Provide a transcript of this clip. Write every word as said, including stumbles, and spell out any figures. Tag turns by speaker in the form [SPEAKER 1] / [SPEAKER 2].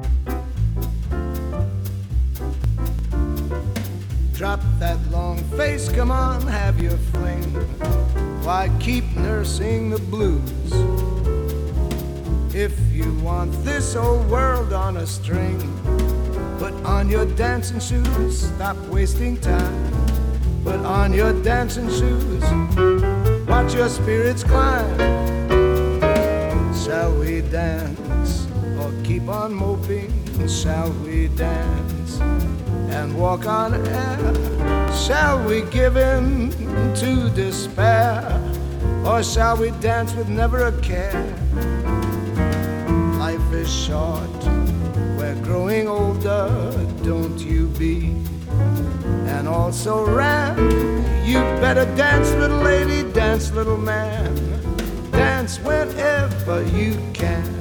[SPEAKER 1] Drop that long face, come on, have your fling. Why keep nursing the blues? If you want this old world on a string, put on your dancing shoes, stop wasting time. Put on your dancing shoes, watch your spirits climb. Shall we dance or keep on moping? Shall we dance and walk on air? Shall we give in to despair? Or shall we dance with never a care? Life is short, we're growing older, don't you be? And also ran, you better dance, little lady, dance, little man. Dance whenever you can.